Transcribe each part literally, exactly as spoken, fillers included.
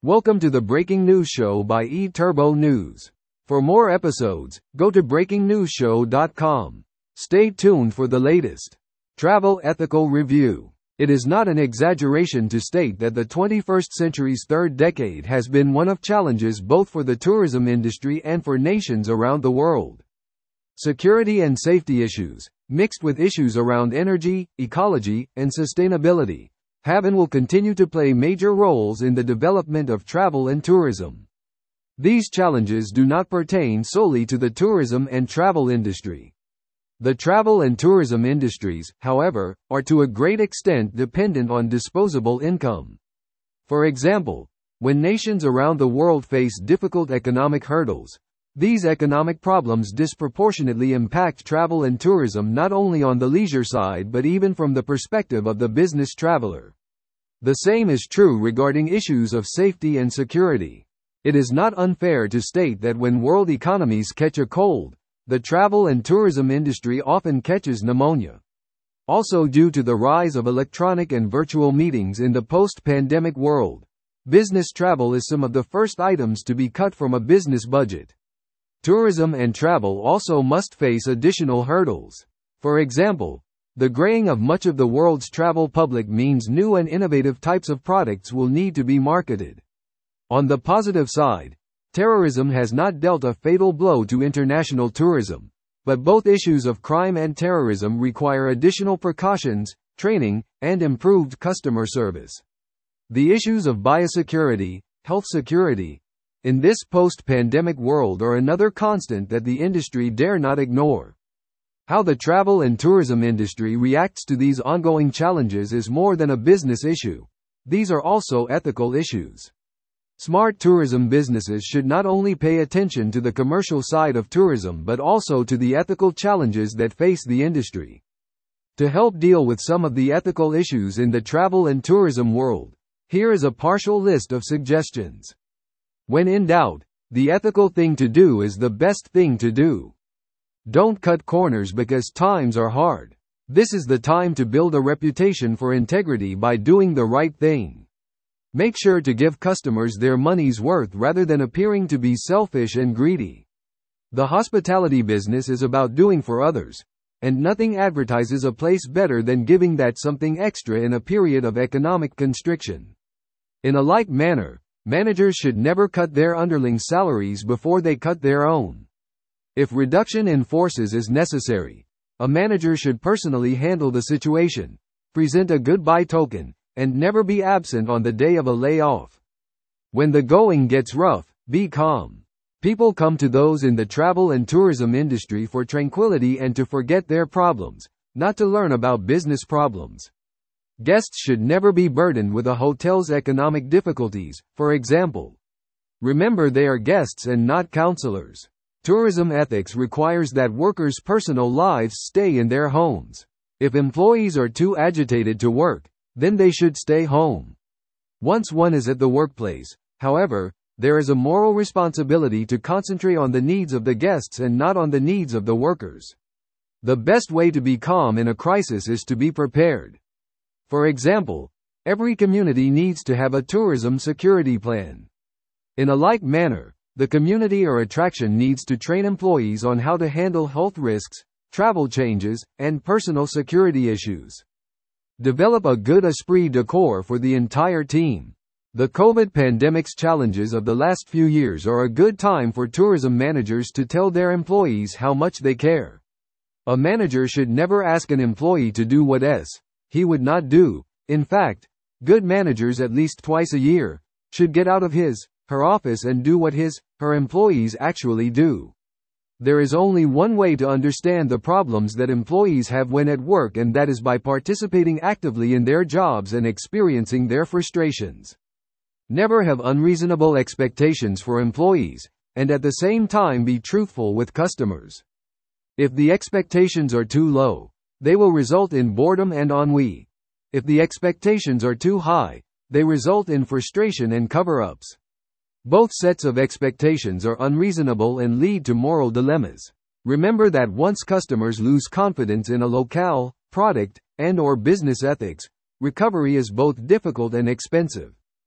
Welcome to the Breaking News Show by eTurbo News. For more episodes, go to breaking news show dot com. Stay tuned for the latest travel ethical review. It is not an exaggeration to state that the twenty-first century's third decade has been one of challenges both for the tourism industry and for nations around the world. Security and safety issues, mixed with issues around energy, ecology, and sustainability, have and will continue to play major roles in the development of travel and tourism. These challenges do not pertain solely to the tourism and travel industry. The travel and tourism industries, however, are to a great extent dependent on disposable income. For example, when nations around the world face difficult economic hurdles, these economic problems disproportionately impact travel and tourism not only on the leisure side but even from the perspective of the business traveler. The same is true regarding issues of safety and security. It is not unfair to state that when world economies catch a cold, the travel and tourism industry often catches pneumonia. Also, due to the rise of electronic and virtual meetings in the post-pandemic world, business travel is some of the first items to be cut from a business budget. Tourism and travel also must face additional hurdles. For example, the graying of much of the world's travel public means new and innovative types of products will need to be marketed. On the positive side, terrorism has not dealt a fatal blow to international tourism, but both issues of crime and terrorism require additional precautions, training, and improved customer service. The issues of biosecurity, health security, in this post-pandemic world are another constant that the industry dare not ignore. How the travel and tourism industry reacts to these ongoing challenges is more than a business issue. These are also ethical issues. Smart tourism businesses should not only pay attention to the commercial side of tourism but also to the ethical challenges that face the industry. To help deal with some of the ethical issues in the travel and tourism world, here is a partial list of suggestions. When in doubt, the ethical thing to do is the best thing to do. Don't cut corners because times are hard. This is the time to build a reputation for integrity by doing the right thing. Make sure to give customers their money's worth rather than appearing to be selfish and greedy. The hospitality business is about doing for others, and nothing advertises a place better than giving that something extra in a period of economic constriction. In a like manner, managers should never cut their underlings' salaries before they cut their own. If reduction in forces is necessary, a manager should personally handle the situation, present a goodbye token, and never be absent on the day of a layoff. When the going gets rough, be calm. People come to those in the travel and tourism industry for tranquility and to forget their problems, not to learn about business problems. Guests should never be burdened with a hotel's economic difficulties, for example. Remember, they are guests and not counselors. Tourism ethics requires that workers' personal lives stay in their homes. If employees are too agitated to work, then they should stay home. Once one is at the workplace, however, there is a moral responsibility to concentrate on the needs of the guests and not on the needs of the workers. The best way to be calm in a crisis is to be prepared. For example, every community needs to have a tourism security plan. In a like manner, the community or attraction needs to train employees on how to handle health risks, travel changes, and personal security issues. Develop a good esprit de corps for the entire team. The COVID pandemic's challenges of the last few years are a good time for tourism managers to tell their employees how much they care. A manager should never ask an employee to do what else he would not do. In fact, good managers at least twice a year should get out of his, her office and do what his, her employees actually do. There is only one way to understand the problems that employees have when at work, and that is by participating actively in their jobs and experiencing their frustrations. Never have unreasonable expectations for employees, and at the same time be truthful with customers. If the expectations are too low, they will result in boredom and ennui. If the expectations are too high, they result in frustration and cover-ups. Both sets of expectations are unreasonable and lead to moral dilemmas. Remember that once customers lose confidence in a locale, product, and/or business ethics, recovery is both difficult and expensive.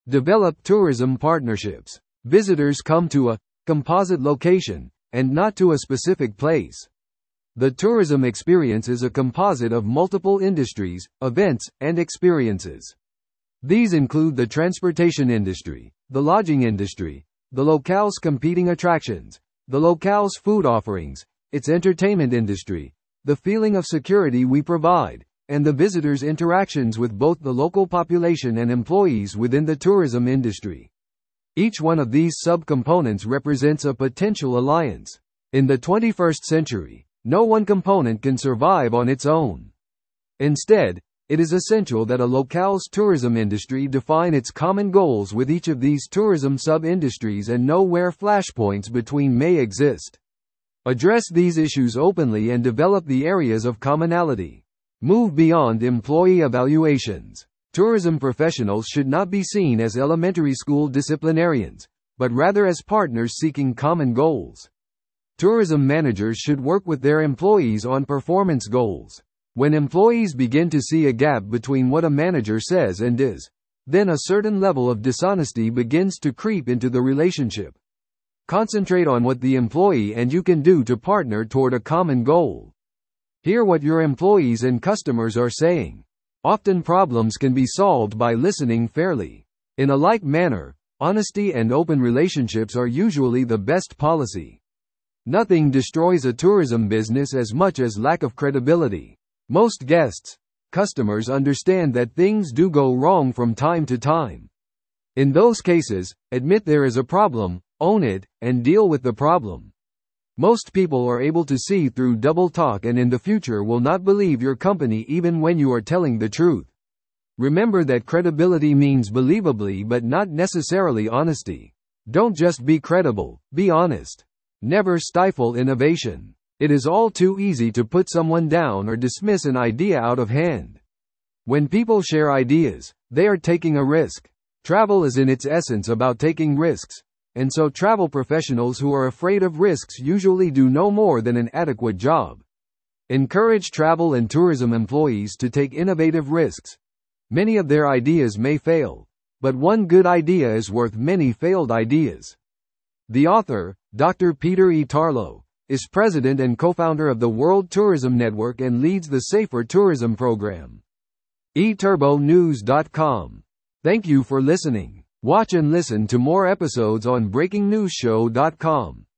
Develop tourism partnerships. Visitors come to a composite location, and not to a specific place. The tourism experience is a composite of multiple industries, events, and experiences. These include the transportation industry, the lodging industry, the locale's competing attractions, the locale's food offerings, its entertainment industry, the feeling of security we provide, and the visitors' interactions with both the local population and employees within the tourism industry. Each one of these subcomponents represents a potential alliance. In the twenty-first century, no one component can survive on its own. Instead, it is essential that a locale's tourism industry define its common goals with each of these tourism sub-industries and know where flashpoints between may exist. Address these issues openly and develop the areas of commonality. Move beyond employee evaluations. Tourism professionals should not be seen as elementary school disciplinarians, but rather as partners seeking common goals. Tourism managers should work with their employees on performance goals. When employees begin to see a gap between what a manager says and does, then a certain level of dishonesty begins to creep into the relationship. Concentrate on what the employee and you can do to partner toward a common goal. Hear what your employees and customers are saying. Often problems can be solved by listening fairly. In a like manner, honesty and open relationships are usually the best policy. Nothing destroys a tourism business as much as lack of credibility. Most guests, customers understand that things do go wrong from time to time. In those cases, admit there is a problem, own it, and deal with the problem. Most people are able to see through double talk and in the future will not believe your company even when you are telling the truth. Remember that credibility means believably but not necessarily honesty. Don't just be credible, be honest. Never stifle innovation. It is all too easy to put someone down or dismiss an idea out of hand. When people share ideas, they are taking a risk. Travel is in its essence about taking risks. And so travel professionals who are afraid of risks usually do no more than an adequate job. Encourage travel and tourism employees to take innovative risks. Many of their ideas may fail, but one good idea is worth many failed ideas. The author, Doctor Peter E. Tarlow, is president and co-founder of the World Tourism Network and leads the Safer Tourism program. e turbo news dot com. Thank you for listening. Watch and listen to more episodes on breaking news show dot com.